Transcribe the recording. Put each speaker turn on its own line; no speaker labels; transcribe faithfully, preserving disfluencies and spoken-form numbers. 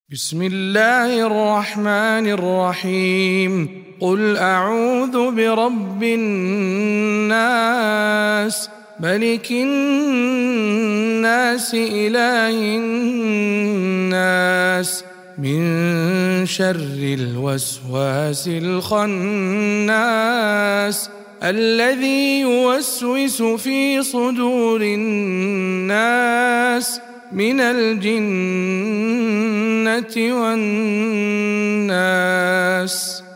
بسم الله الرحمن الرحيم قل أعوذ برب الناس ملك الناس إله الناس من شر الوسواس الخناس الذي يوسوس في صدور الناس من الجنة والناس.